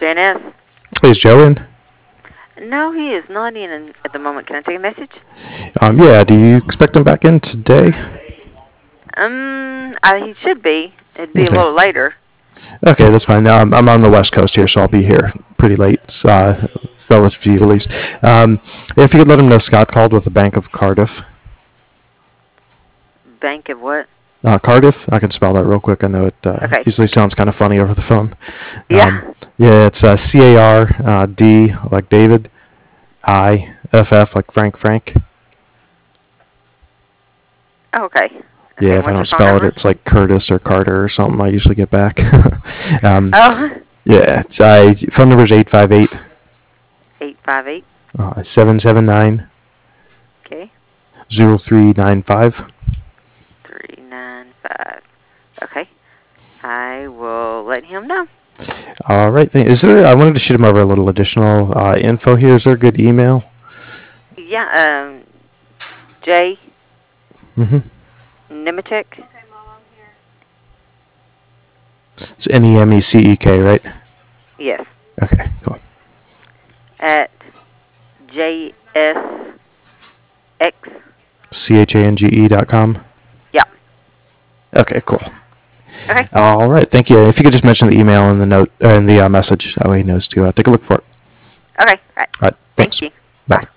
JNS. Is Joe in? No, he is not in at the moment. Can I take a message? Yeah, do you expect him back in today? He should be. It'd be a Okay. little later. Okay, that's fine. I'm on the West Coast here, so I'll be here pretty late, relative to you at least. If you could let him know Scott called with the Bank of Cardiff. Bank of what? Cardiff. I can spell that real quick. I know it Okay. usually sounds kind of funny over the phone. Yeah. Yeah, it's C-A-R-D like David, I-F-F like Frank. Oh, okay. Yeah, Okay, if I what's your don't phone spell it, number? it's like Curtis or Carter or something. I usually get back. Oh. Yeah, phone number is 858 858. 779 Okay. 0395. 395. Okay. I will let him know. All right. I wanted to shoot him over a little additional info here. Is there a good email? Yeah. Jay. Mm-hmm. Nemetek. It's N-E-M-E-C-E-K, right? Yes. Okay, cool. At JSX. CHANGE.com. Yeah. Okay, cool. Okay. All right, thank you. If you could just mention the email in the note in the message, that way he knows to take a look for it. Okay. All right. All right, thanks. Thank you. Bye.